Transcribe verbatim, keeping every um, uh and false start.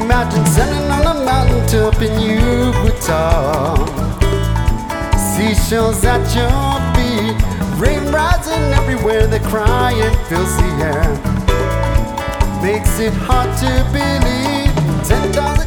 Imagine standing on a mountain top in Yucatan, seashells at your feet, rain rising everywhere, the crying fills the air. Makes it hard to believe ten thousand